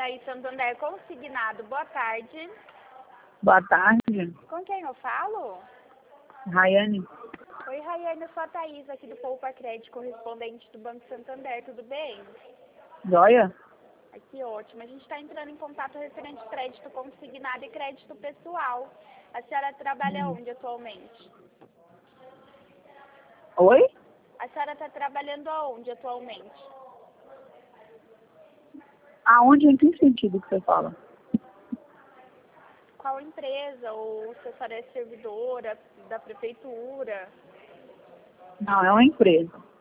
Thaís Santander Consignado, boa tarde. Boa tarde, Com quem eu falo? Rayane. Oi, Rayane, eu sou a Thaís, aqui do Poupa Crédito, correspondente do Banco Santander, tudo bem? Joia? Que ótimo. A gente está entrando em contato referente crédito consignado e crédito pessoal. A senhora trabalha onde atualmente? Oi? A senhora está trabalhando aonde atualmente? Aonde, em que sentido que você fala? Qual empresa? Ou se a senhora é servidora da prefeitura? Não, é uma empresa.